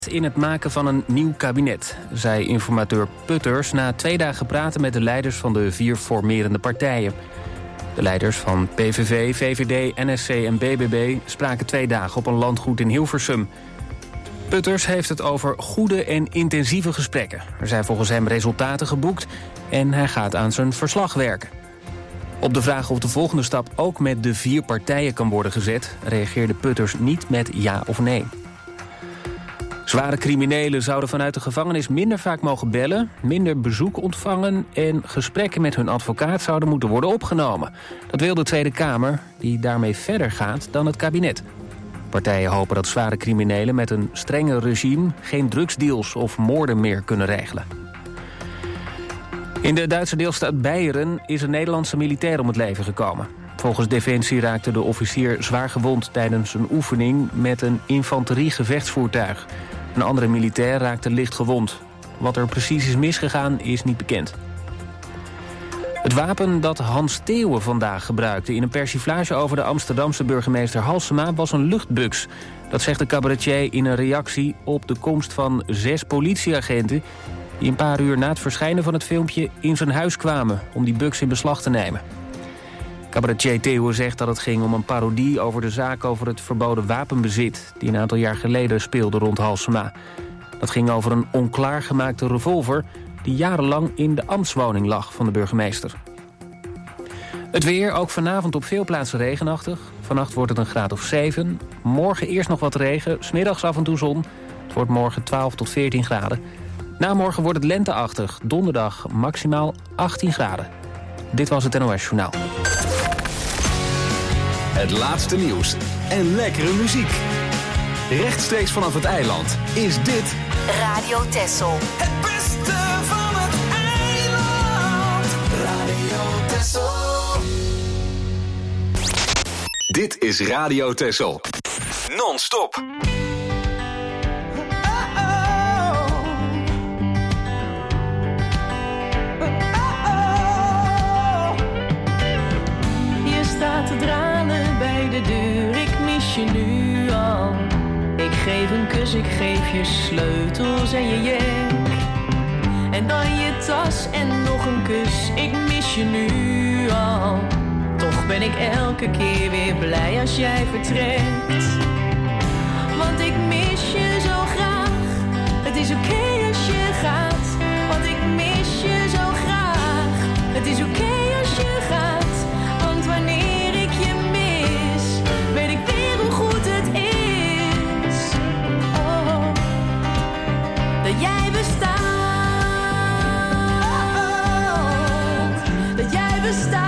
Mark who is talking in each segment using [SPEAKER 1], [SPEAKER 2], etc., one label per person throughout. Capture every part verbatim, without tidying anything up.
[SPEAKER 1] in het maken van een nieuw kabinet, zei informateur Putters na twee dagen praten met de leiders van de vier formerende partijen. De leiders van P V V, V V D, N S C en B B B spraken twee dagen op een landgoed in Hilversum. Putters heeft het over goede en intensieve gesprekken. Er zijn volgens hem resultaten geboekt en hij gaat aan zijn verslag werken. Op de vraag of de volgende stap ook met de vier partijen kan worden gezet, reageerde Putters niet met ja of nee. Zware criminelen zouden vanuit de gevangenis minder vaak mogen bellen, minder bezoek ontvangen en gesprekken met hun advocaat zouden moeten worden opgenomen. Dat wil de Tweede Kamer, die daarmee verder gaat dan het kabinet. Partijen hopen dat zware criminelen met een strenger regime geen drugsdeals of moorden meer kunnen regelen. In de Duitse deelstaat Beieren is een Nederlandse militair om het leven gekomen. Volgens Defensie raakte de officier zwaar gewond tijdens een oefening met een infanteriegevechtsvoertuig. Een andere militair raakte licht gewond. Wat er precies is misgegaan is niet bekend. Het wapen dat Hans Theeuwen vandaag gebruikte in een persiflage over de Amsterdamse burgemeester Halsema was een luchtbuks. Dat zegt de cabaretier in een reactie op de komst van zes politieagenten die een paar uur na het verschijnen van het filmpje in zijn huis kwamen om die buks in beslag te nemen. Cabaretier Theeuwen zegt dat het ging om een parodie over de zaak over het verboden wapenbezit die een aantal jaar geleden speelde rond Halsema. Dat ging over een onklaargemaakte revolver die jarenlang in de ambtswoning lag van de burgemeester. Het weer, ook vanavond op veel plaatsen regenachtig. Vannacht wordt het een graad of zeven. Morgen eerst nog wat regen, 's middags af en toe zon. Het wordt morgen twaalf tot veertien graden. Na morgen wordt het lenteachtig, donderdag maximaal achttien graden. Dit was het N O S Journaal.
[SPEAKER 2] Het laatste nieuws en lekkere muziek. Rechtstreeks vanaf het eiland is dit
[SPEAKER 3] Radio Texel.
[SPEAKER 4] Het beste van het eiland. Radio Texel.
[SPEAKER 2] Dit is Radio Texel. Non-stop.
[SPEAKER 5] Te dralen bij de deur, ik mis je nu al. Ik geef een kus, ik geef je sleutels en je jek. En dan je tas en nog een kus, ik mis je nu al. Toch ben ik elke keer weer blij als jij vertrekt. Want ik mis je zo graag, het is oké okay als je gaat. Want ik mis je zo graag, het is oké okay als je gaat. Want wanneer jij bestaat, dat jij bestaat.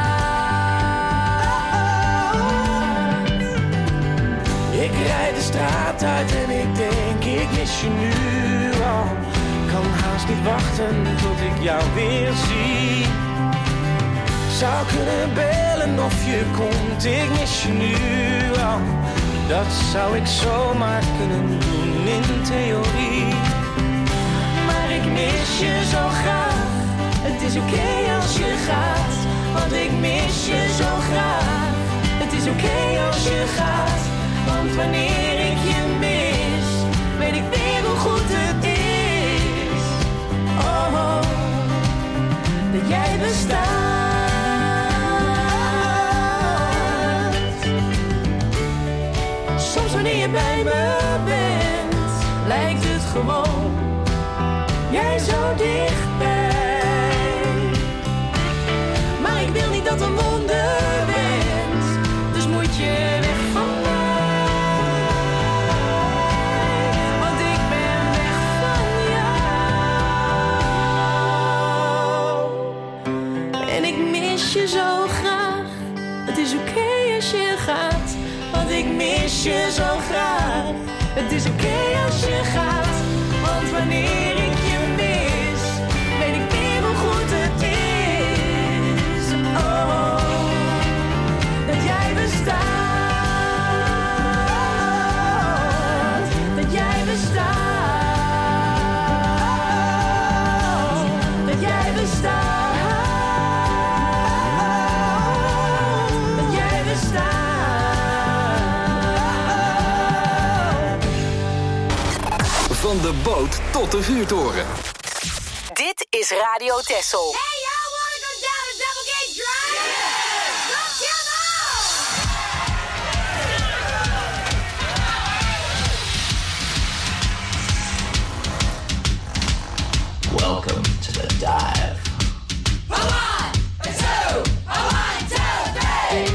[SPEAKER 4] Ik rijd de straat uit en ik denk, ik mis je nu al. Kan haast niet wachten tot ik jou weer zie. Zou kunnen bellen of je komt, ik mis je nu al. Dat zou ik zomaar kunnen doen in theorie. Maar ik mis je zo graag, het is oké okay als je gaat. Want ik mis je zo graag, het is oké okay als je gaat. Want wanneer ik je mis, weet ik weer hoe goed het is. Oh, oh dat jij bestaat. Soms wanneer je bij me bent, lijkt het gewoon jij zo dichtbij. Maar ik wil niet dat een wonder bent, dus moet je weg van mij. Want ik ben weg van jou. En ik mis je zo graag, het is oké okay als je gaat. Want ik mis je zo graag, het is oké okay als je gaat. Want wanneer ik je mis, weet ik weer hoe goed het is. Oh, dat jij bestaat, dat jij bestaat, dat jij bestaat, dat jij bestaat.
[SPEAKER 2] Van de boot tot de vuurtoren.
[SPEAKER 3] Dit is Radio Texel.
[SPEAKER 6] Hey, y'all wanna go down a double gate drive? Yeah! Come on!
[SPEAKER 7] Welcome to the dive.
[SPEAKER 6] A one, a two, a one, two, three!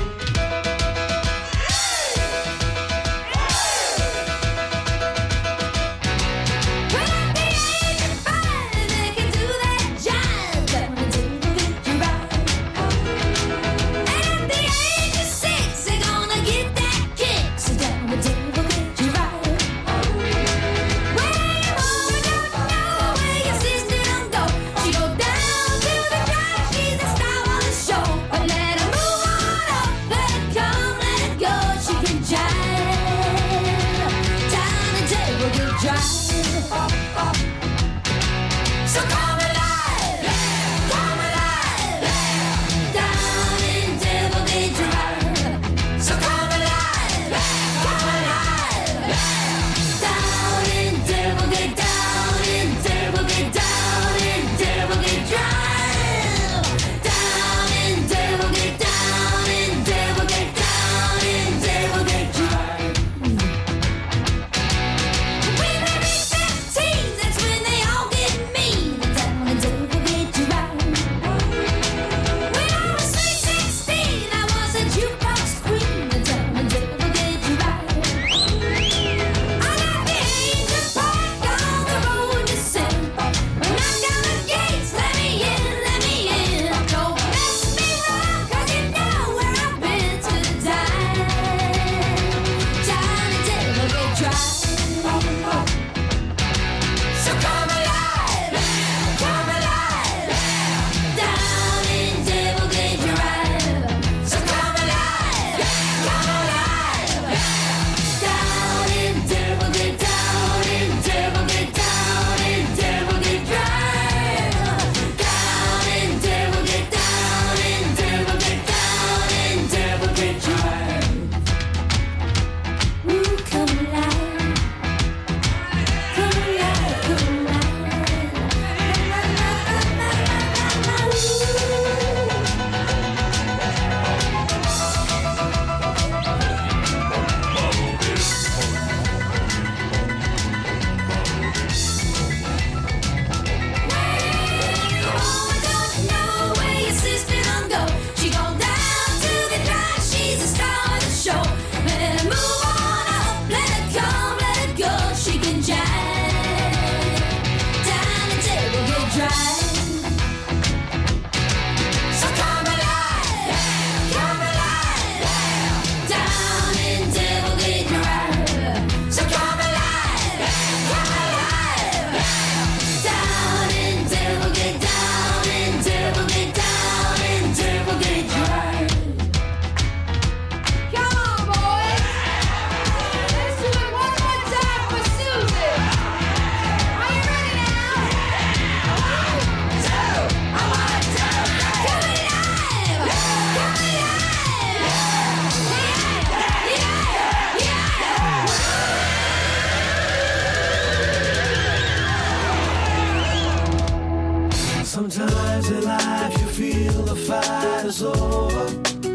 [SPEAKER 4] Sometimes in life you feel the fight is over,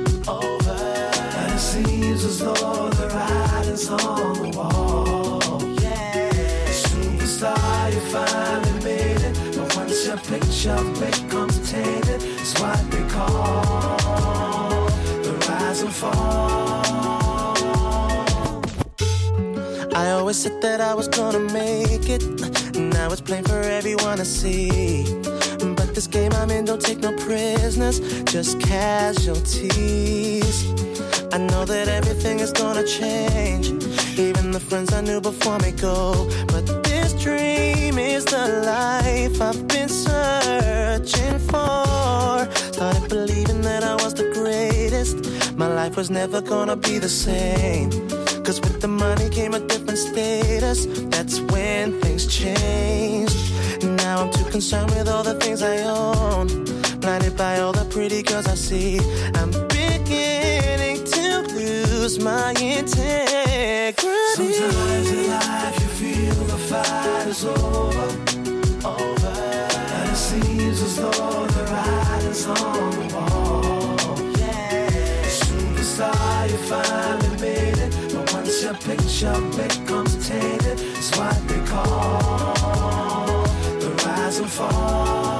[SPEAKER 4] over, and it seems as though the writing's on the wall. Yeah, superstar, you finally made it, but once your picture becomes tainted, it's what they call the rise and fall.
[SPEAKER 8] I always said that I was gonna make it, now it's plain for everyone to see. But this game I'm in don't take no prisoners, just casualties. I know that everything is gonna change, even the friends I knew before me go. But this dream is the life I've been searching for. Started believing that I was the greatest, my life was never gonna be the same. Cause with the money came a different status, that's when things changed. Now I'm too concerned with all the things I own, blinded by all the pretty girls I see. I'm beginning to lose my integrity. integrity.
[SPEAKER 4] Sometimes in life you feel the fight is over, over, and it seems as though the writing's on the wall. Yeah, superstar, you finally made it, but once your picture becomes tainted, it's what they call the rise and fall.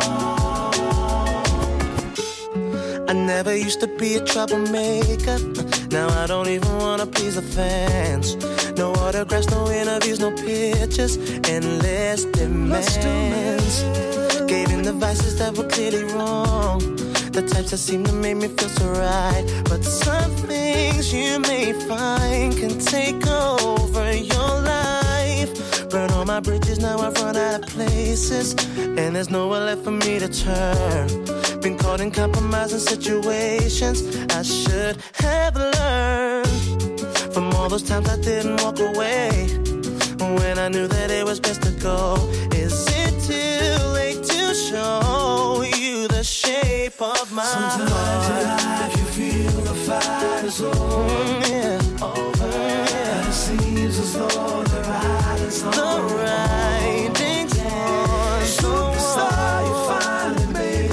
[SPEAKER 8] I never used to be a troublemaker. Now I don't even wanna please the fans. No autographs, no interviews, no pictures, endless demands. Gave in the vices that were clearly wrong, the types that seem to make me feel so right. But some things you may find can take over your life. Burn all my bridges, now I've run out of places, and there's nowhere left for me to turn. Been caught in compromising situations I should have learned from all those times I didn't walk away when I knew that it was best to go. Is it too late to show you the shape of my
[SPEAKER 4] Sometimes
[SPEAKER 8] heart?
[SPEAKER 4] Sometimes in life you feel the fight is over,
[SPEAKER 8] mm, yeah.
[SPEAKER 4] over, yeah. And it seems as though the writing's on
[SPEAKER 8] the writing's on.
[SPEAKER 4] Superstar, you finally made it.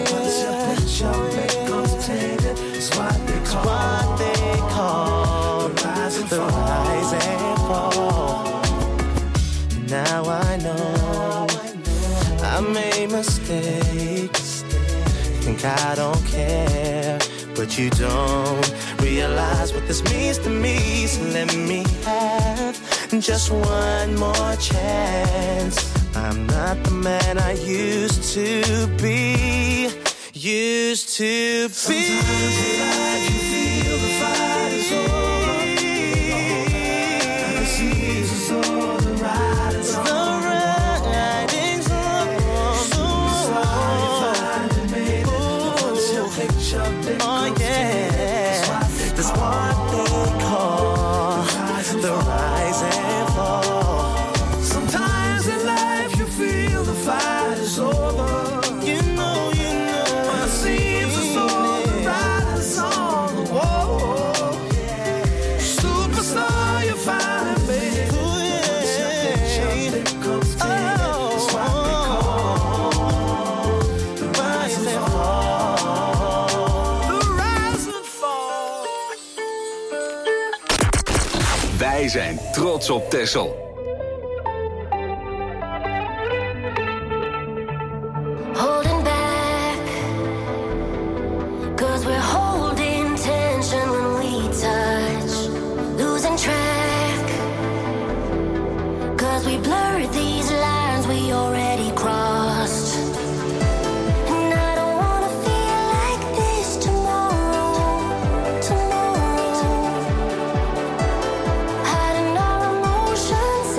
[SPEAKER 4] It's what they call,
[SPEAKER 8] what they call
[SPEAKER 4] the rise and
[SPEAKER 8] the
[SPEAKER 4] fall.
[SPEAKER 8] Rise and fall. Now I know I made mistakes. Think I don't care, but you don't realize what this means to me. So let me have just one more chance. I'm not the man I used to be. Used to be.
[SPEAKER 4] Sometimes in life you feel the fight is over, and it seems as though the writing's on the
[SPEAKER 8] writing's on the
[SPEAKER 4] wall. You finally made it, but once your picture becomes
[SPEAKER 8] oh yeah, that's what they call the rise and fall.
[SPEAKER 4] Sometimes in life you feel the fight is over.
[SPEAKER 8] You know, you know.
[SPEAKER 4] Seems as though the writing's on the wall. Superstar, you finally made it. Once your picture becomes tainted, it's what they call the rise and fall. The rise and fall.
[SPEAKER 2] Wij zijn trots op Texel.
[SPEAKER 9] Hiding our emotions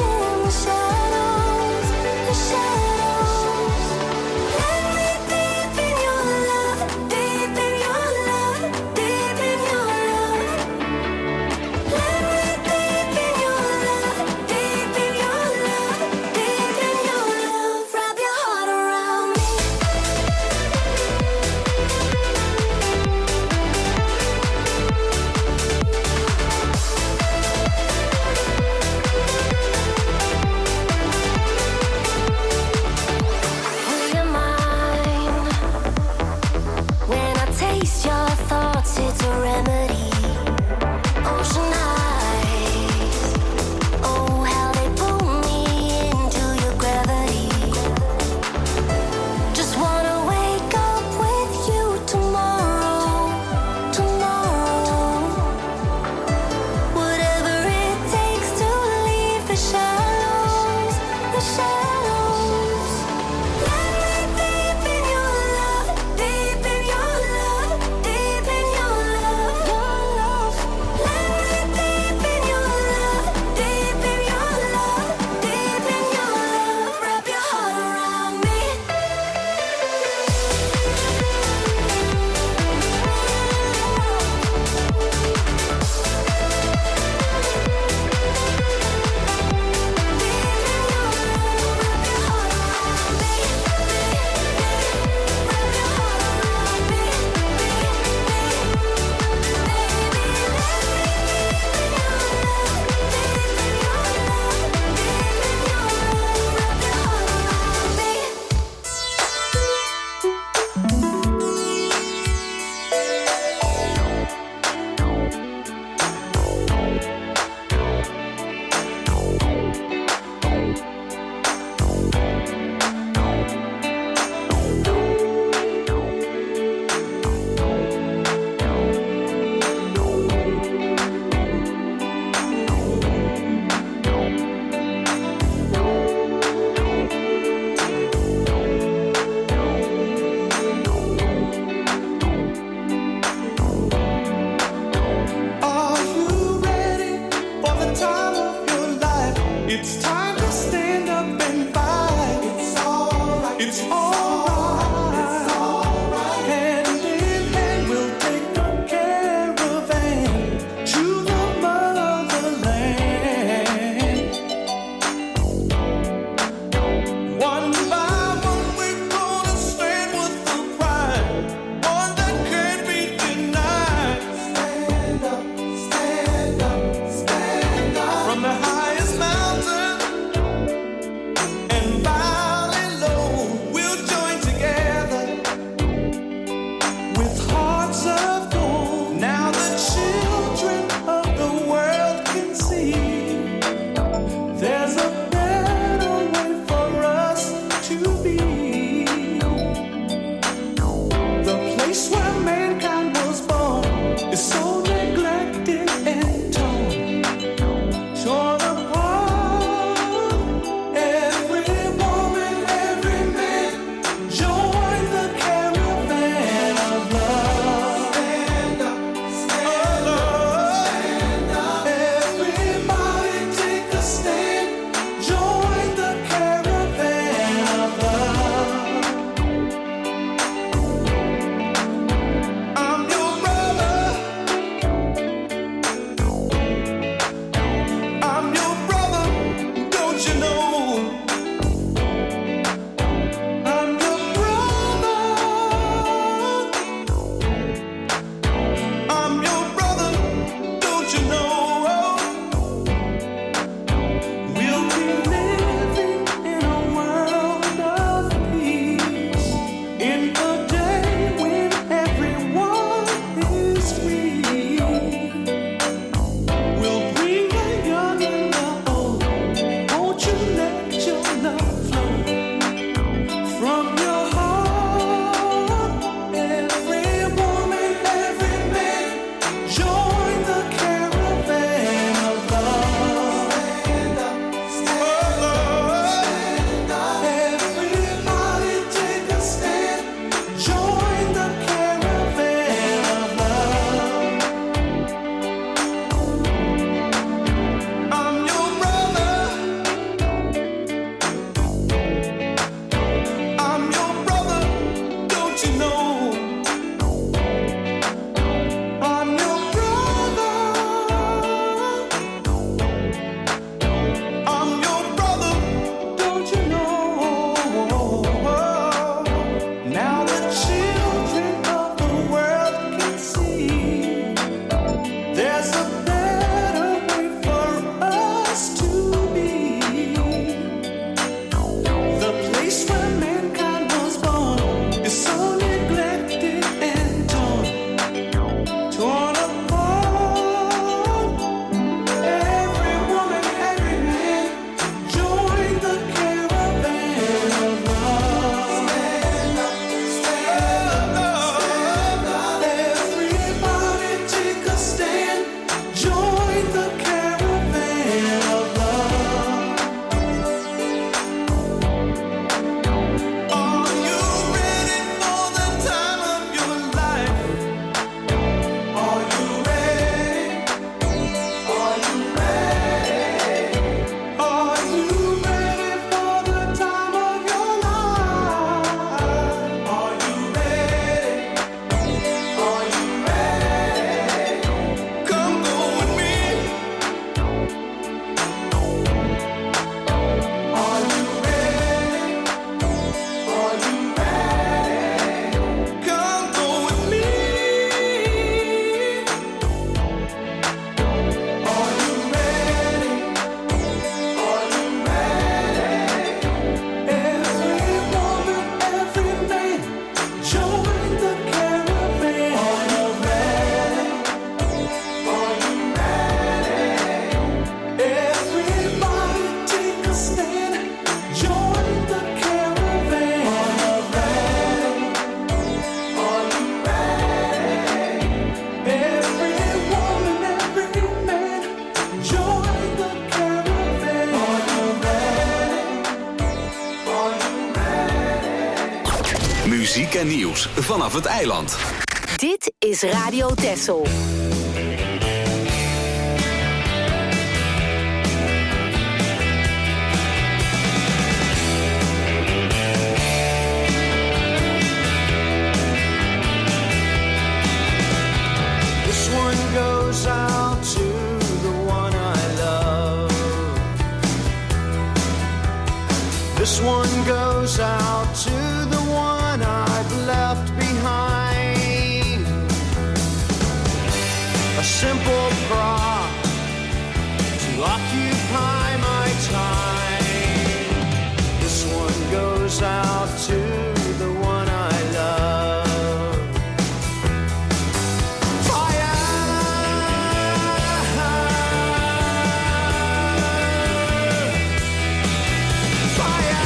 [SPEAKER 2] Muziek en nieuws vanaf het eiland.
[SPEAKER 3] Dit is Radio Texel.
[SPEAKER 9] This one goes out to the one I've left behind. A simple prop to occupy my time. This one goes out to the one I love. Fire! Fire!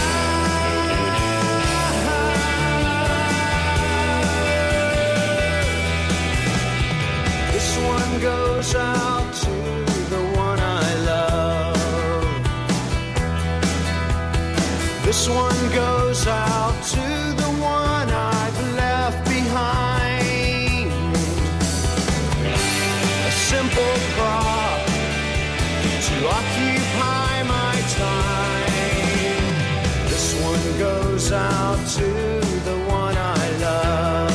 [SPEAKER 9] This one goes out to the one I love. This one goes out to the one I've left behind. A simple prop to occupy my time. This one goes out to the one I love.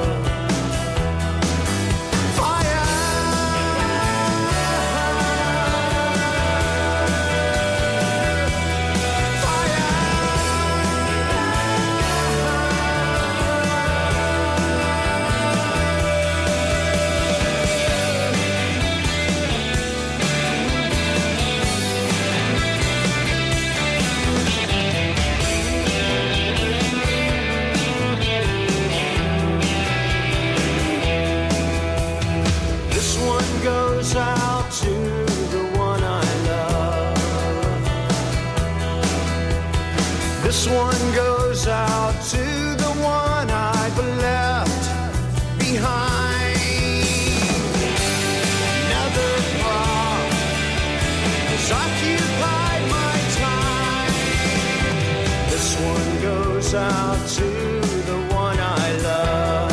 [SPEAKER 9] Goes out to the one I love. This one goes out to the one I've left behind. Another prop has occupied my time. This one goes out to the one I love.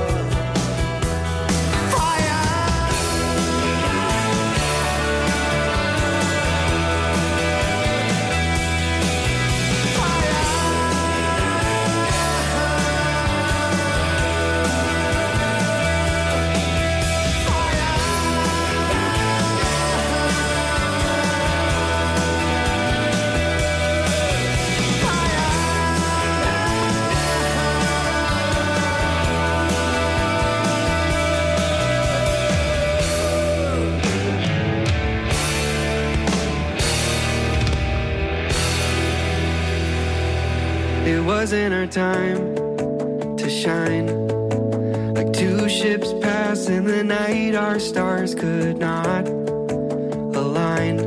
[SPEAKER 10] It wasn't our time to shine. Like two ships pass in the night, our stars could not align.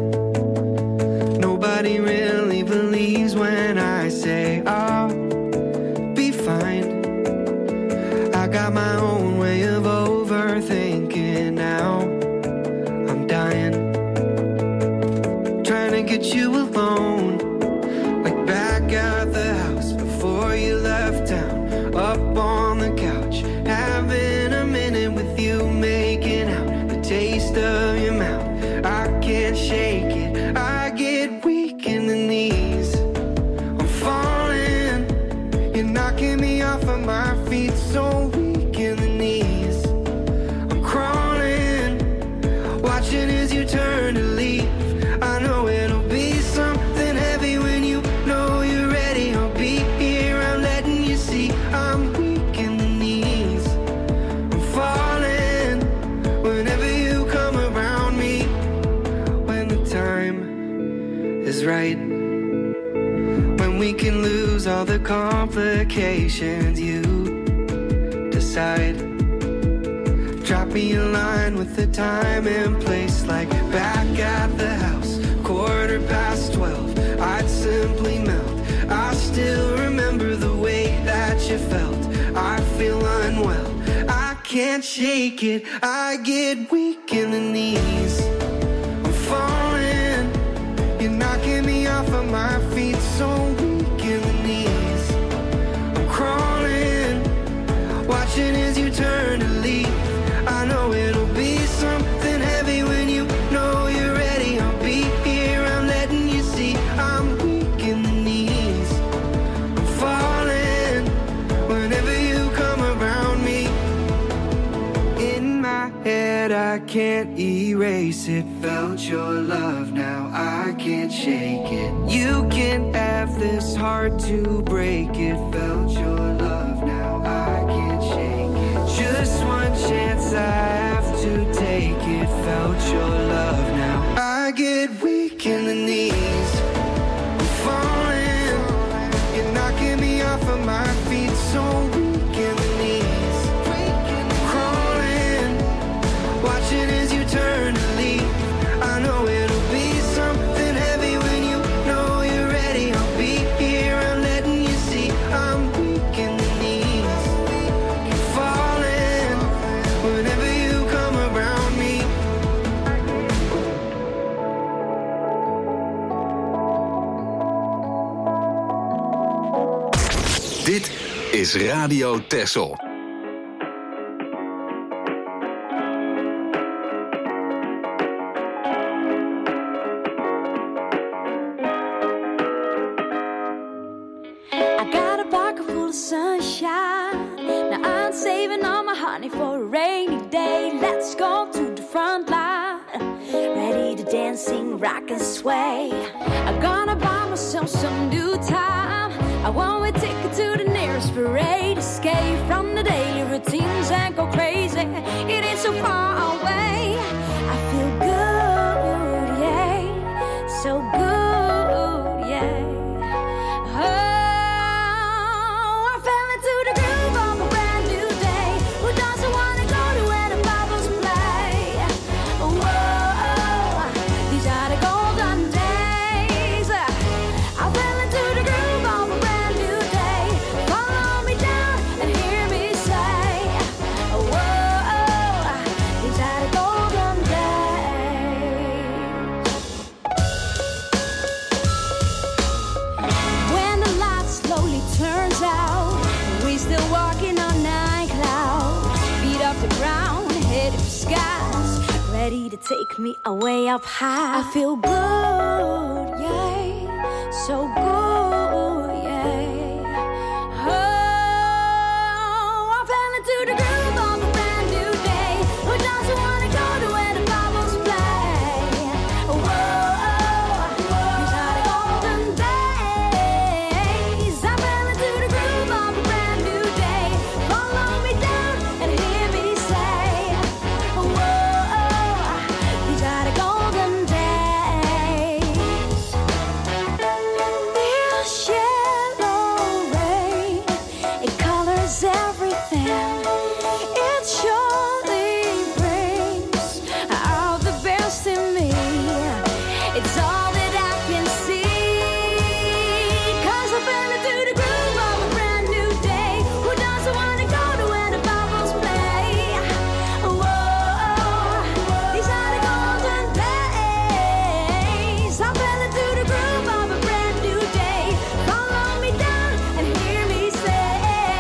[SPEAKER 10] Nobody really believes when I say I'll be fine. I got my own way of overthinking now. I'm dying, trying to get you alone, like back at the house before you left town. Up on the couch, having a minute with you, making out the taste of your mouth. I can't shake it, I get weak in the knees. I'm falling, you're knocking me off of my feet, so weak in the knees. I'm crawling, watching as you turn to leave. I know it'll be something heavy when you know you're ready. I'll be here, I'm letting you see I'm weak in the knees. I'm falling whenever you come around me. When the time is right, when we can lose all the complications, you decide. Drop me a line with the time and place, like back at the house, quarter past twelve. I'd simply melt. I still remember the way that you felt. I feel unwell, I can't shake it, I get weak in the knees. I'm falling, you're knocking me off of my feet, so weak in the knees. I'm crawling, watching as you turn to leave. I know it'll be something heavy when you know you're ready. I'll be here, I'm letting you see I'm weak in the knees. I'm falling whenever you come around me. In my head I can't erase it. Felt your love, now I can't shake it. You can't have this heart to break it. Felt your love, now I can't shake it. Just one chance I have to take it. Felt your love, now I get weak in the knees. I'm falling, you're knocking me off of my feet. So weak in the knees, crawling, watching as you turn to leave. I know it'll be something heavy when you know you're ready. I'll be here, I'm letting you see I'm weak in the knees. I'm falling whenever you come around me.
[SPEAKER 2] Dit is Radio Texel.
[SPEAKER 11] I got a pocket full of sunshine. Now I'm saving all my honey for a rainy day. Let's go to the front line, ready to dance, sing, rock and sway. I'm gonna buy myself some new time. I want a ticket to the nearest parade. Escape from the daily routines and go crazy. It ain't so far away. I feel good, yeah, so good, yeah. Oh, I fell into the groove of a brand new day. Who doesn't wanna go to where the bubbles play? Whoa, these are the golden days. I fell into the groove of a brand new day. Follow me down and hear me say, whoa, these are the golden days. When the light slowly turns out, we still walking on nine clouds. Feet off the ground, headed for skies, ready to take me away up high. I feel good, yeah, so good, yeah. Oh, I fell into the groove of a brand new day. Who doesn't wanna go to where the bubbles play? Whoa, these are the golden days. I fell into the groove of a brand new day. Follow me down and hear me say, whoa, these are the golden days. This yellow rain, it colors everything. It surely brings out the best in me. It's all that I can see. 'Cause I fell into the groove of a brand new day. Who doesn't wanna go to where the bubbles play? Whoa, these are the golden days. I fell into the groove of a brand new day. Follow me down and hear me say,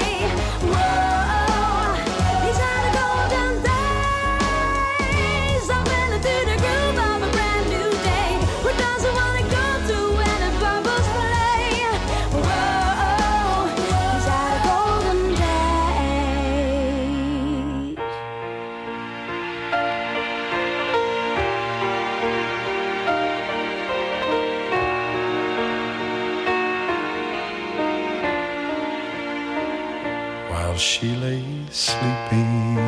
[SPEAKER 11] whoa, these are the golden days. I fell into the groove of a brand new day. Who doesn't wanna go to where the bubbles play? Whoa, these are the golden days.
[SPEAKER 12] While she lay sleeping,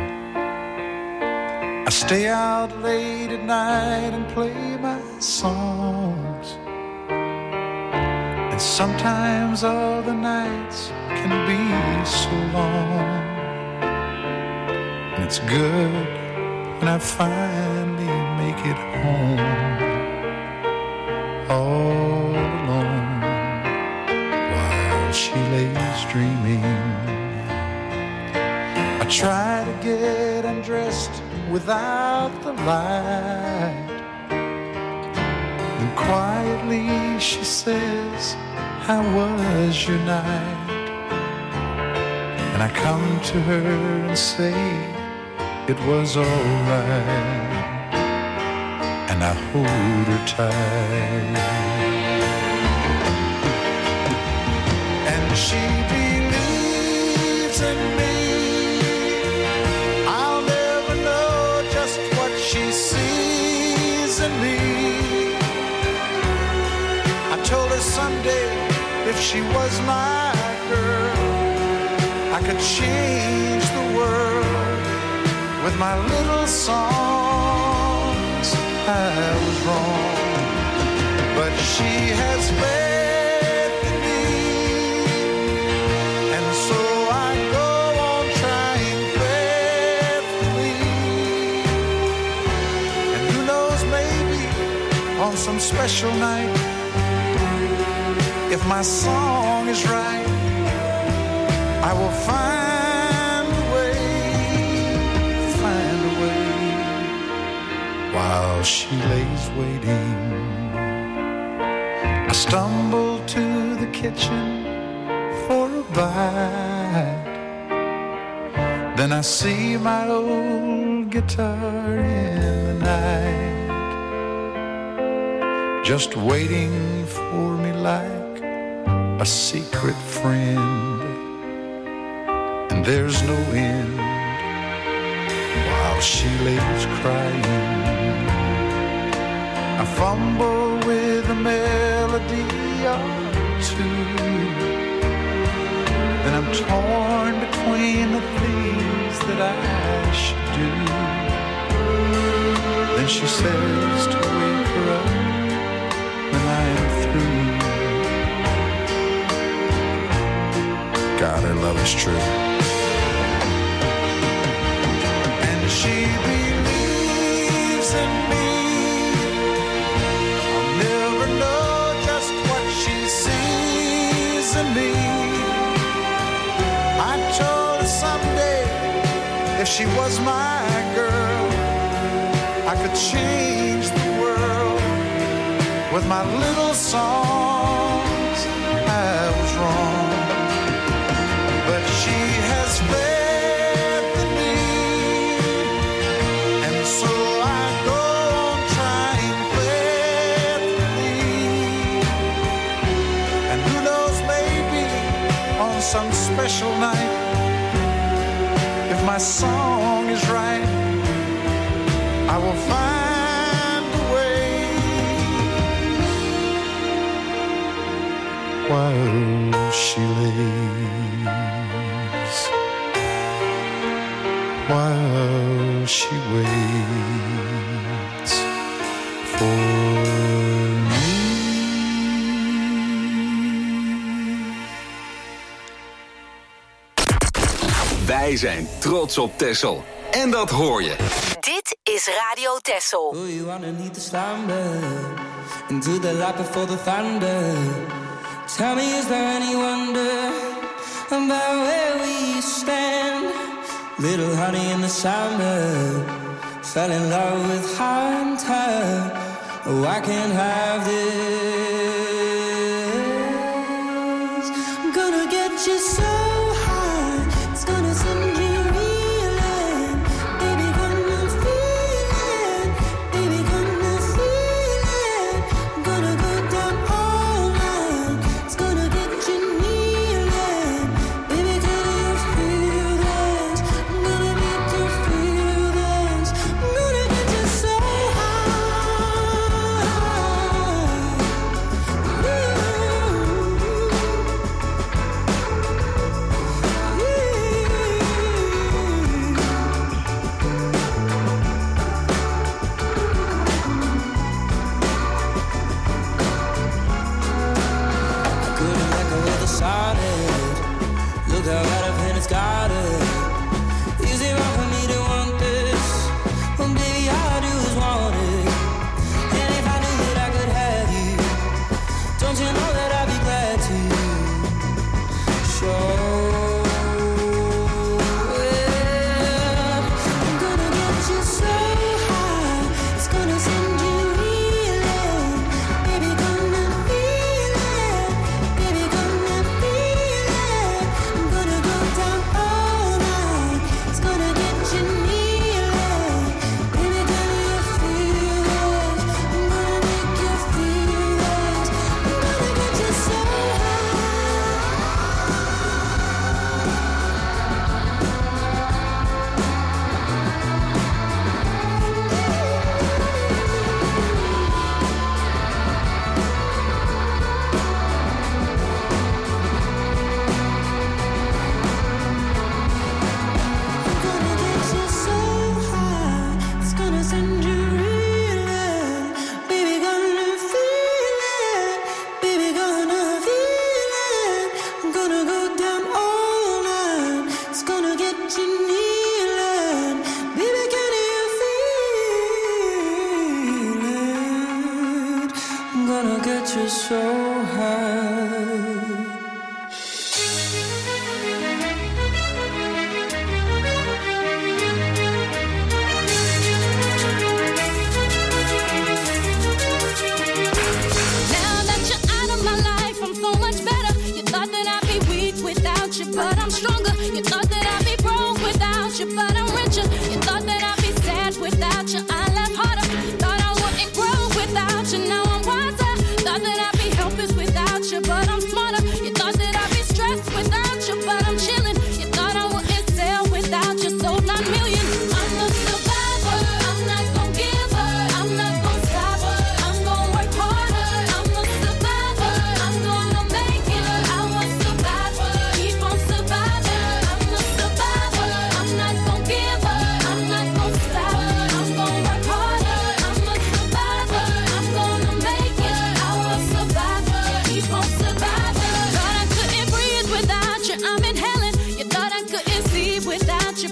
[SPEAKER 12] I stay out late at night and play my songs. And sometimes all the nights can be so long. And it's good when I finally make it home, all alone, while she lays dreaming. I try to get undressed without the light. Then quietly she says, how was your night? And I come to her and say, it was all right. And I hold her tight. And she believes in me. I'll never know just what if she was my girl, I could change the world with my little songs. I was wrong, but she has faith in me, and so I go on trying faithfully. And who knows, maybe on some special night, if my song is right, I will find a way, find a way. While she lays waiting, I stumble to the kitchen for a bite. Then I see my old guitar in the night, just waiting for me like a secret friend. And there's no end while she lays crying. I fumble with a melody or two, then I'm torn between the things that I should do. Then she says to wake her up when I am through. God, her love is true. And she believes in me. I'll never know just what she sees in me. I told her someday, if she was my girl, I could change the world with my little songs. I was wrong, but she has faith in me, and so I go on trying faithfully. And who knows, maybe on some special night, if my song is right, I will find a way. While she lays, while she waits for me.
[SPEAKER 2] Wij zijn trots op Texel. En dat hoor je.
[SPEAKER 3] Dit is Radio Texel.
[SPEAKER 4] Oh, you underneath the slumber, into the light before the thunder. Tell me, is there any wonder about where we stand? Little honey in the summer, fell in love with hunter. Oh, I can't have this. I'm gonna get you so high, it's gonna send you reeling. Baby, gonna feel it, baby, gonna feel it. I'm gonna go down all night, it's gonna get you kneeling. Baby, can you feel this? I'm gonna make you feel this. I'm gonna get you so look how right up and it's got it. Is it wrong for me to want this? Well, baby, all I do is want it. And if I knew that I could have you, don't you know that I'd be glad to show it. I'm gonna get you so high, it's gonna send you reeling. Baby, gonna feel it, baby, gonna feel it. I'm gonna go down all night.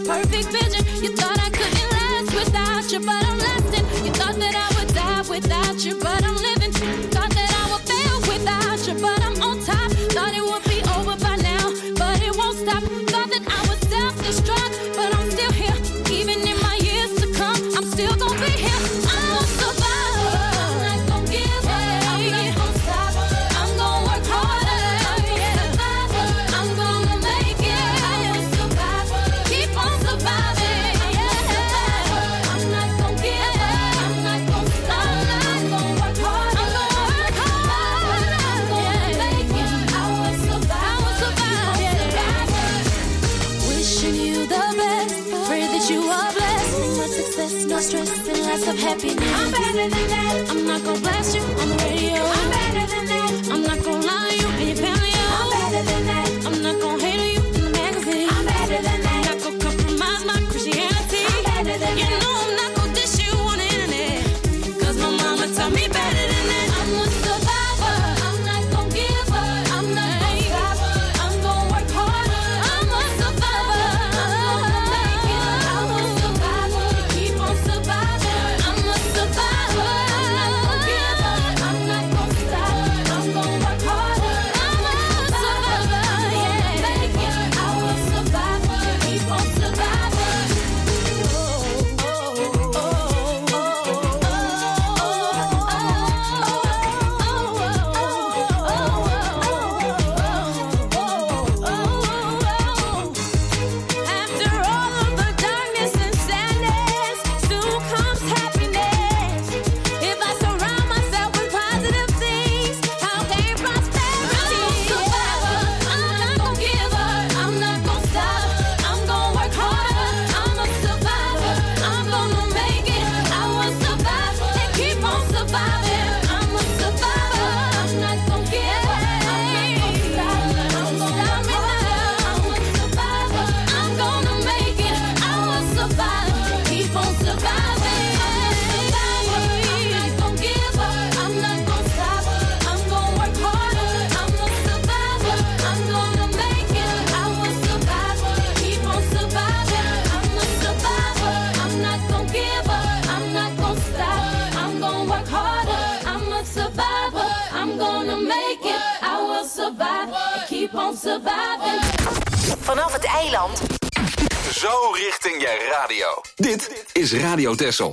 [SPEAKER 13] perfect vision. You thought I couldn't last without you, but I'm lasting. You thought that I would die without you, but I'm living. Thought that I would fail without you, but I'm on top. Thought it would be over by now, but it won't stop. Thought that I would self-destruct, but I'm still here. Even in my years to come, I'm still gonna be here. I'm a survivor. I'm not gonna give up. I'm not gonna stop. I'm gonna work harder. I'm a survivor. I'm gonna make it. I'm a survivor. Keep on surviving. I'm not gonna give up. I'm not gonna stop. I'm gonna work hard. I'm gonna work hard. I'm gonna make it. I will survive. I will survive. Wishing you the best. Pray that you are blessed. Much success, no stress, and lots of happiness. I'm better than that. I'm not gonna blast you on the radio. I'm better than that. I'm not gonna lie to you in your family. I'm better than that. I'm not gonna hate on you in the magazine. I'm better than that. I'm not gonna compromise my Christianity. I'm better than that. You know I'm not gonna dish you on the internet. Cause my mama taught me better than that. I'm a survivor. I'm not gonna give up. I'm not gonna stop. I'm gonna work harder. I'm a survivor. I'm gonna make it. I'm a survivor. Keep on surviving. I'm a survivor. I'm not gonna give up. I'm not gonna stop. I'm gonna work harder. I'm a survivor. Yeah, make it. I will survive. Keep on surviving. After all of the darkness and sadness, soon comes happiness. If I surround myself with positive things, I'll gain prosperity. I'm a survivor. I'm not gonna give up. I'm not gonna stop. I'm gonna work harder. I'm a survivor. I'm gonna make it. I will survive and keep on surviving. I'm a survivor. I'm not gonna give up. I'm not gonna stop. I'm gonna work harder. I'm a survivor. I'm gonna make it. I will survive. Keep on surviving. I'm a survivor. I'm not gonna give up. I'm not gonna stop. I'm gonna work harder. I'm a survivor. I'm gonna make it. I will survive. Keep on surviving. I'm a survivor. I'm not gonna give up. I'm not gonna stop. I'm gonna work harder. I'm a survivor. I'm gonna make it. I will survive. Keep on surviving.
[SPEAKER 3] Vanaf het eiland.
[SPEAKER 2] Zo richting je radio. Dit is Radio Texel.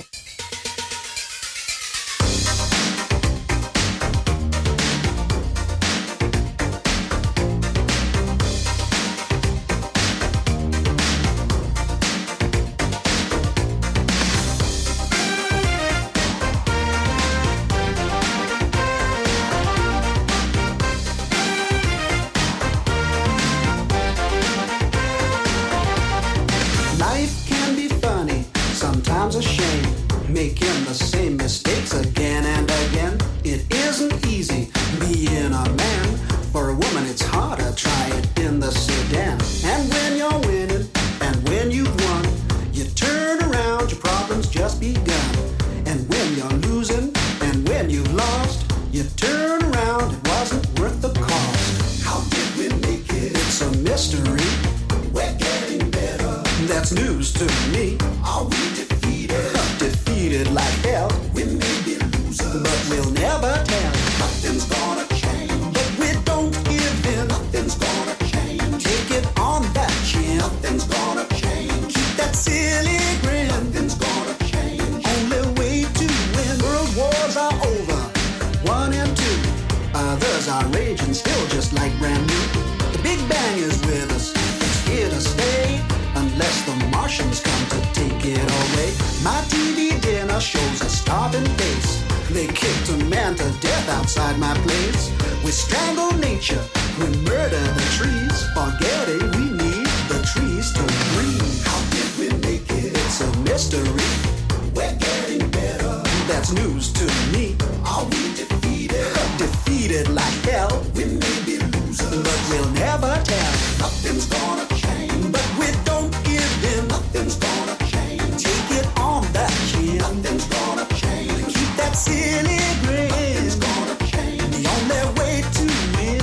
[SPEAKER 9] Life can be funny, sometimes a shame. Making the same mistakes again and again. It isn't easy being a man. For a woman it's harder, try it in the sedan. And when you're winning, and when you've won, you turn around, your problems just begun. And when you're losing, and when you've lost, you turn around, it wasn't worth the cost. How did we make it? It's a mystery. We're getting better. That's news to me. Are we defeated? Defeated like hell. We may be losers, but we'll never tell. Nothing's gonna change, but we don't give in. Nothing's gonna change. Take it on that chin. Nothing's gonna change. Keep that silly grin. Nothing's gonna change. Only way to win. World wars are over, one and two. Others are raging still, just like brand new. The Big Bang is with us. It's here to stay. Unless the Martians come to take it away. My T V dinner shows a starving face. They kicked a man to death outside my place. We strangle nature, we murder the trees, forgetting we need the trees to breathe. How did we make it? It's a mystery. We're getting better. That's news to me. Are we defeated? Defeated like hell. We may be losers, but we'll never tell. Nothing's gonna change, but we don't give in. Nothing's gonna change. Take it on that chin. Nothing's gonna change. Keep that silly grin. Nothing's gonna change. The only way to win.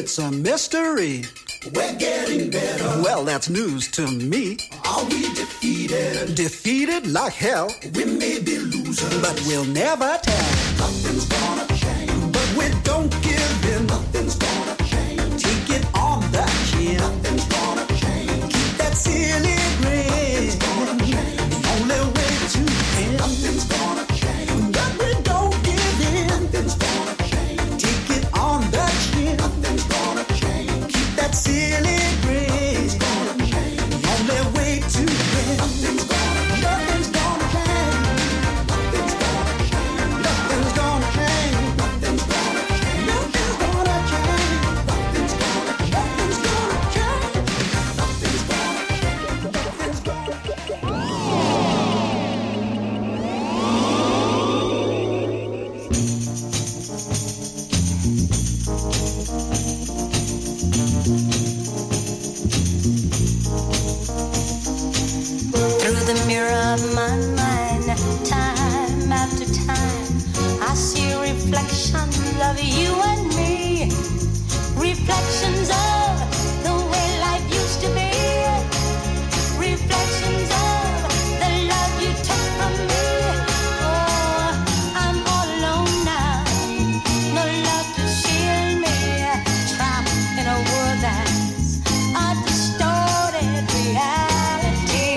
[SPEAKER 9] it's a mystery.
[SPEAKER 14] We're getting better.
[SPEAKER 9] Well, that's news to me.
[SPEAKER 14] Are we defeated?
[SPEAKER 9] Defeated like hell.
[SPEAKER 14] We may be losers,
[SPEAKER 9] but we'll never tell.
[SPEAKER 14] Nothing's gonna change.
[SPEAKER 9] But we don't give in.
[SPEAKER 14] Nothing's gonna change.
[SPEAKER 9] Take it on the chin.
[SPEAKER 14] Nothing's gonna change.
[SPEAKER 9] Keep that silly grin.
[SPEAKER 14] Nothing's gonna change.
[SPEAKER 9] The only way to win.
[SPEAKER 14] Nothing's gonna change.
[SPEAKER 9] But we don't give in.
[SPEAKER 14] Nothing's gonna change.
[SPEAKER 9] Take it on the chin.
[SPEAKER 14] Nothing's gonna change.
[SPEAKER 9] Keep that silly grin.
[SPEAKER 14] Nothing's gonna change.
[SPEAKER 9] The only way to win.
[SPEAKER 14] Nothing's gonna change.
[SPEAKER 9] Nothing's gonna change.
[SPEAKER 14] Nothing's gonna change.
[SPEAKER 9] Nothing's gonna change.
[SPEAKER 14] Nothing's gonna change.
[SPEAKER 9] Nothing's gonna change.
[SPEAKER 14] Nothing's gonna change.
[SPEAKER 9] Nothing's gonna change.
[SPEAKER 14] Nothing's gonna change.
[SPEAKER 9] Nothing's gonna
[SPEAKER 15] Through the mirror of my mind, time after time, I see reflections of you and me. Reflections of the way life used to be. Reflections of the love you took from me. Oh, I'm all alone now. No love to shield me. Trapped in a world that's a distorted reality.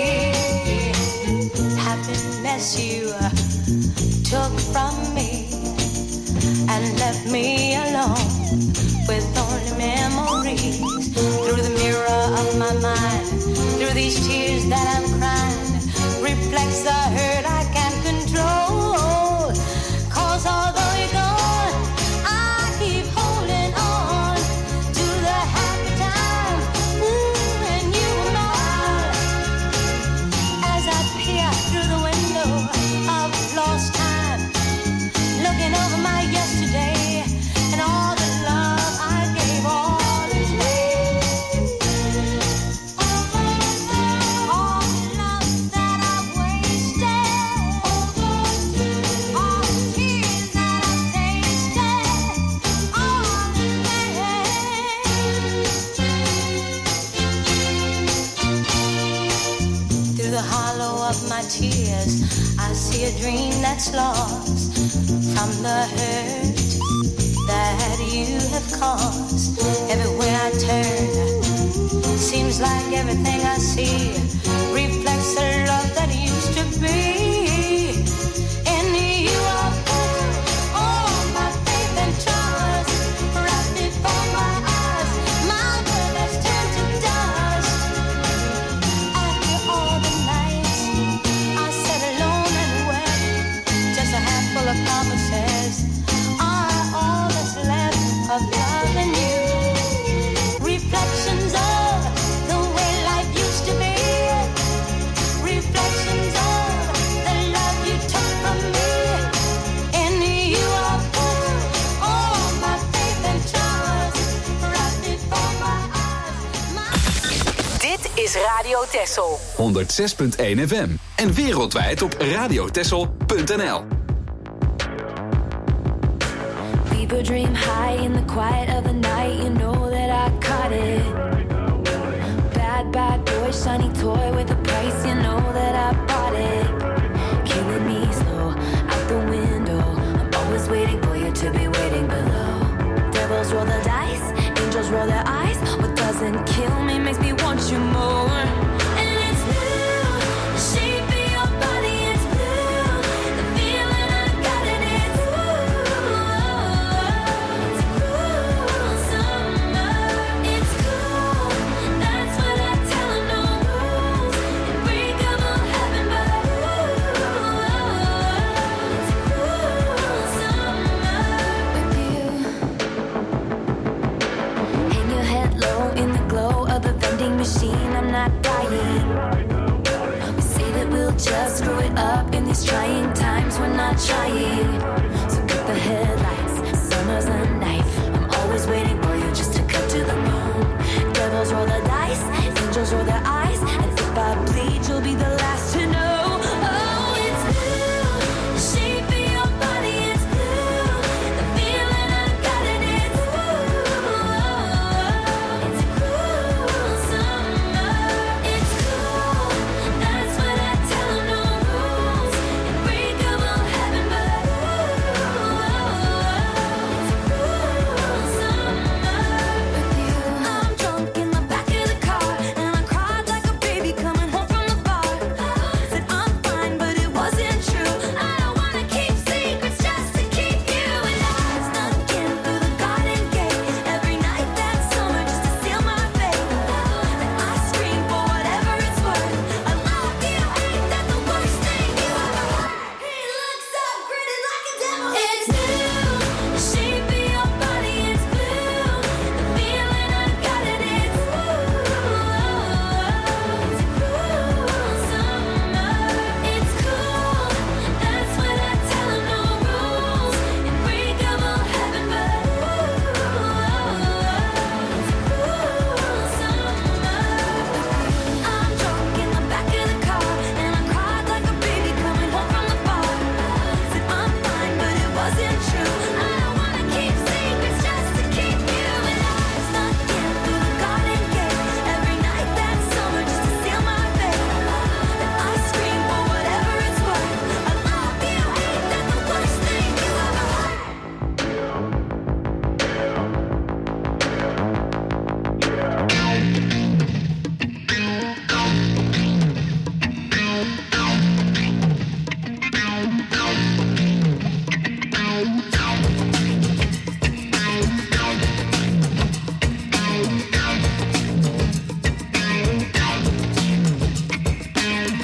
[SPEAKER 15] Happiness you took from me and left me alone with only memories. Through the mirror of my mind, through these tears that I'm crying, reflects the hurt I can't control. Cause although you're gone, I keep holding on to the happy times when you were mine. As I peer through the window of lost time, looking over my yesterday and all the love I gave all is all the love that I've wasted, all the tears that I've tasted, all the pain. Through the hollow of my tears, I see a dream that's lost from the hurt that you have caused. Everywhere I turn, seems like everything I see reflects the love that used to be. In you I put all my faith and trust, right before my eyes, my world has turned to dust. After all the nights I sat alone and wept, just a handful of promises are all that's left of loving you. Reflections of the way life used to be. Reflections of the love you took from me. In you I put all my faith and trust, right before my eyes. My
[SPEAKER 3] Dit is Radio Texel.
[SPEAKER 2] honderdzes punt één F M. En wereldwijd op radiotexel punt n l.
[SPEAKER 11] People dream high in the quiet of the night. You know that I caught it. Bad, bad boy, shiny toy with a price. You know that I bought it. Killing me slow, out the window. I'm always waiting for you to be waiting below. Devils roll the dice, angels roll their eyes. What doesn't kill me makes me want you more. And it's blue, the shape of your body is blue. The feeling I got it is it's cool summer. It's cool, that's what I tell 'em, no rules. Unbreakable heaven, but it's cool summer with you. Hang your head low in the glow of the vending machine. I'm not dying. We say that we'll just screw it up in these trying times. We're not trying. So cut the headlights. Summer's a knife. I'm always waiting for you just to cut to the bone. Devils roll the dice, angels roll their eyes, and if I bleed, you'll be the last to know. Oh, it's blue. The shape of your body is blue. The feeling I got it is blue.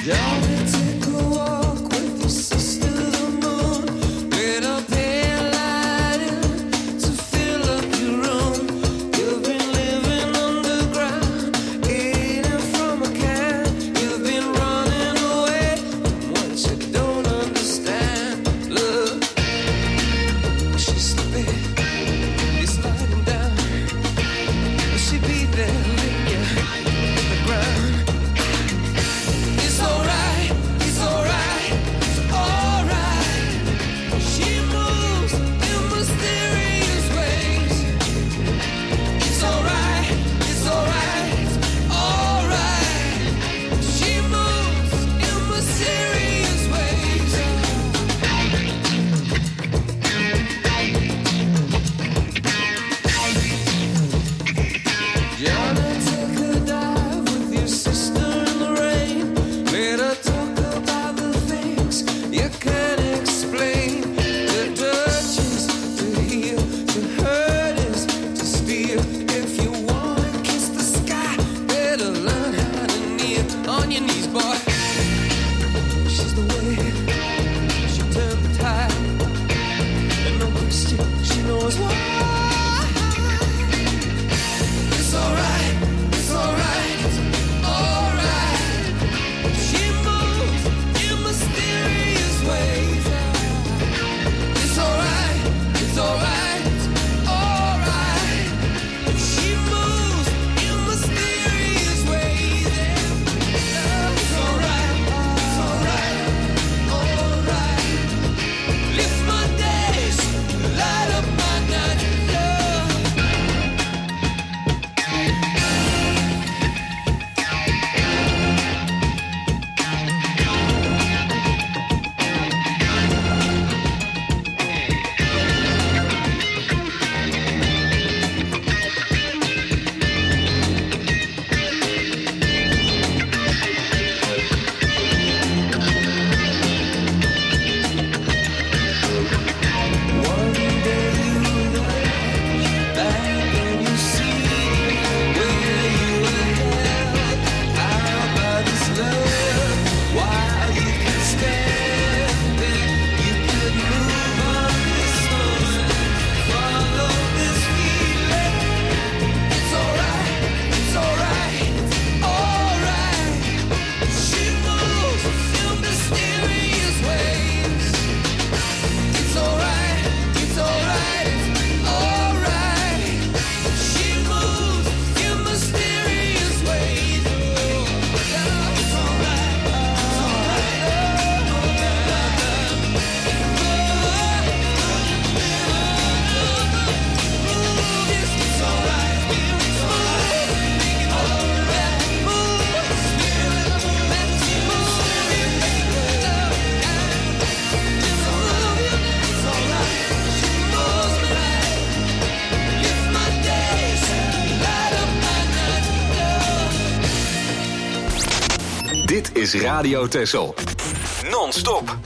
[SPEAKER 2] Dit is Radio Texel. Non-stop.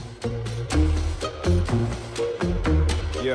[SPEAKER 16] Ja.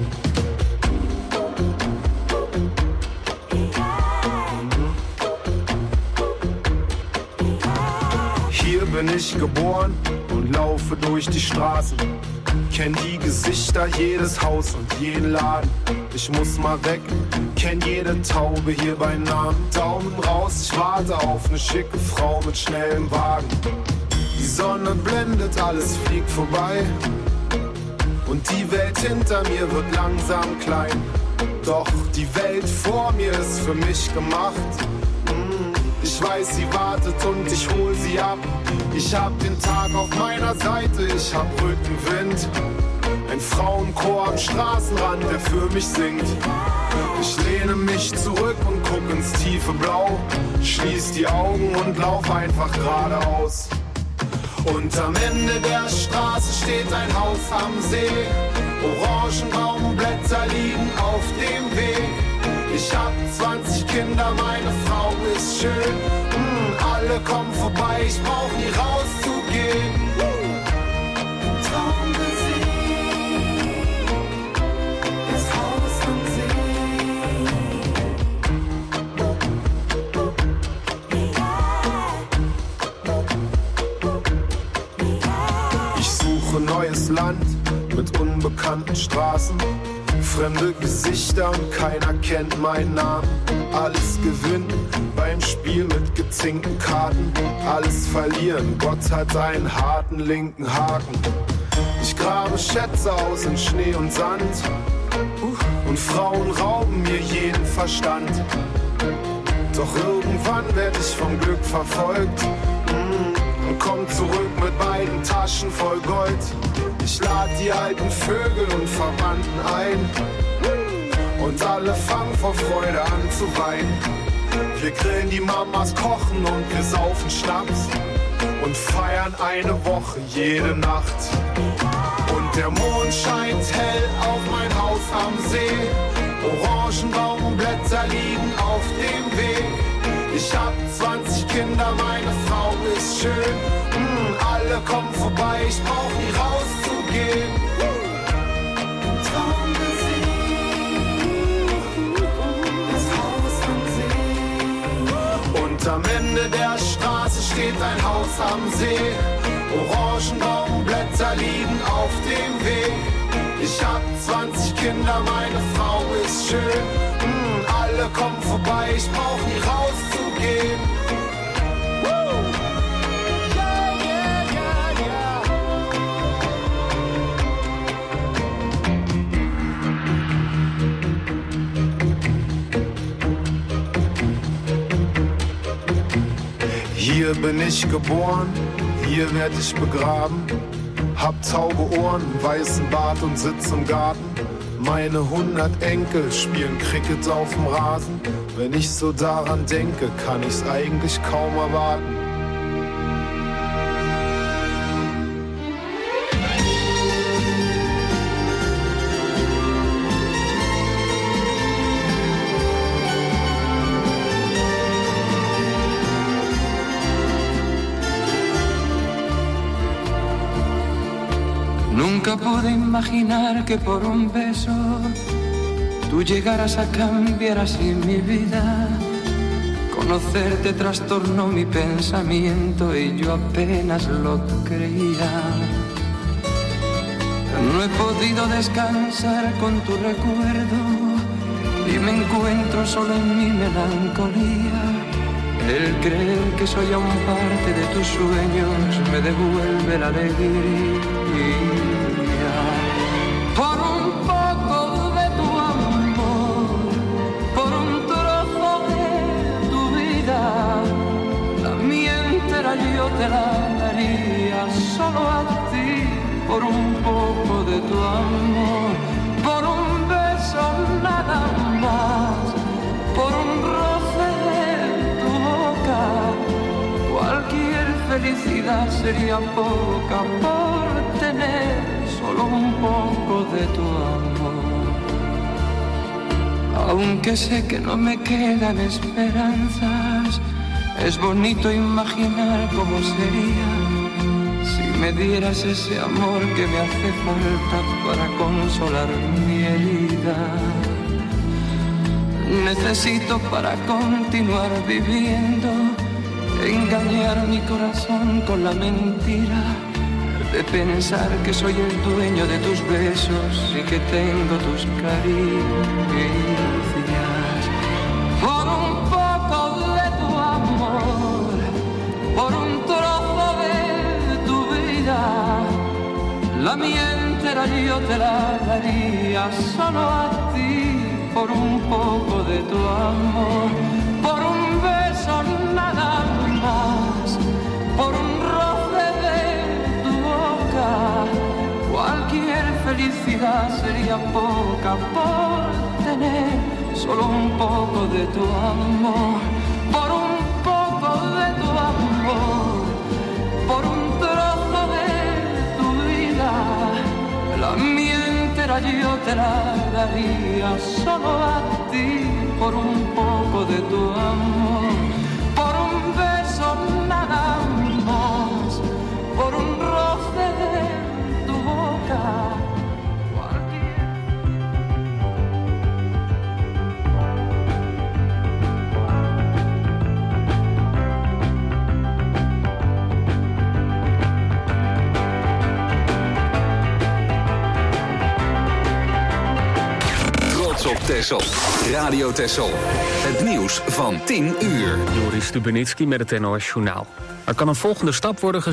[SPEAKER 16] Hier bin ich geboren und laufe durch die Straßen. Kenn die Gesichter, jedes Haus und jeden Laden. Ich muss mal weg, kenn jede Taube hier bei Namen. Daumen raus, ich warte auf ne schicke Frau mit schnellem Wagen. Die Sonne blendet, alles fliegt vorbei. Und die Welt hinter mir wird langsam klein. Doch die Welt vor mir ist für mich gemacht. Ich weiß, sie wartet und ich hol sie ab. Ich hab den Tag auf meiner Seite, ich hab Rückenwind. Ein Frauenchor am Straßenrand, der für mich singt. Ich lehne mich zurück und guck ins tiefe Blau. Schließ die Augen und lauf einfach geradeaus. Und am Ende der Straße steht ein Haus am See. Orangenbaumblätter liegen auf dem Weg. Ich hab zwanzig Kinder, meine Frau ist schön. Mm, alle kommen vorbei, ich brauch nie rauszugehen. suche neues Land mit unbekannten Straßen. Fremde Gesichter und keiner kennt meinen Namen. Alles gewinnen beim Spiel mit gezinkten Karten. Alles verlieren, Gott hat einen harten linken Haken. Ich grabe Schätze aus in Schnee und Sand. Und Frauen rauben mir jeden Verstand. Doch irgendwann werd ich vom Glück verfolgt mm, und komm zurück mit beiden Taschen voll Gold. Ich lad die alten Vögel und Verwandten ein und alle fangen vor Freude an zu weinen. Wir grillen die Mamas, kochen und wir saufen Schnaps und feiern eine Woche jede Nacht. Und der Mond scheint hell auf mein Haus am See. Orangenbaumblätter liegen auf dem Weg. Ich hab zwanzig Kinder, meine Frau ist schön. Mm, alle kommen vorbei, ich brauch nie rauszugehen. Traummusik, das Haus am See. Und am Ende der Straße steht ein Haus am See. Orangenbaumblätter liegen auf dem Weg. Ich hab zwanzig Kinder, meine Frau ist schön. Mm, alle kommen vorbei, ich brauch nie rauszugehen. Woo! Yeah, yeah, yeah, yeah. Hier bin ich geboren, hier werd ich begraben. Hab tauge Ohren, weißen Bart und sitz im Garten. Meine hundert Enkel spielen Cricket auf dem Rasen. Wenn ich so daran denke, kann ich's eigentlich kaum erwarten.
[SPEAKER 10] Nunca pude imaginar que por un beso tú llegaras a cambiar así mi vida. Conocerte trastornó mi pensamiento y yo apenas lo creía. No he podido descansar con tu recuerdo y me encuentro solo en mi melancolía. El creer que soy aún parte de tus sueños me devuelve la alegría. Por un poco de tu amor, por un trozo de tu vida, la mía entera yo te la daría solo a ti. Por un poco de tu amor, por un beso nada más, por un roce de tu boca, cualquier felicidad sería poca por tener solo un poco de tu amor. Aunque sé que no me quedan esperanzas, es bonito imaginar cómo sería si me dieras ese amor que me hace falta para consolar mi herida. Necesito para continuar viviendo engañar mi corazón con la mentira de pensar que soy el dueño de tus besos y que tengo tus caricias. Por un poco de tu amor, por un trozo de tu vida, la mía entera yo te la daría solo a ti. Por un poco de tu amor, por un beso nada más, por un roce de tu boca, cualquier felicidad sería poca por tener solo un poco de tu amor. Por un poco de tu amor, por un trozo de tu vida, la mía entera yo te la daría solo a ti. Por un poco de tu amor, por un beso nada más, por un roce de tu boca.
[SPEAKER 2] Texel. Radio Texel. Het nieuws van tien uur.
[SPEAKER 1] Joris Stubenitski met het N O S Journaal. Er kan een volgende stap worden gezet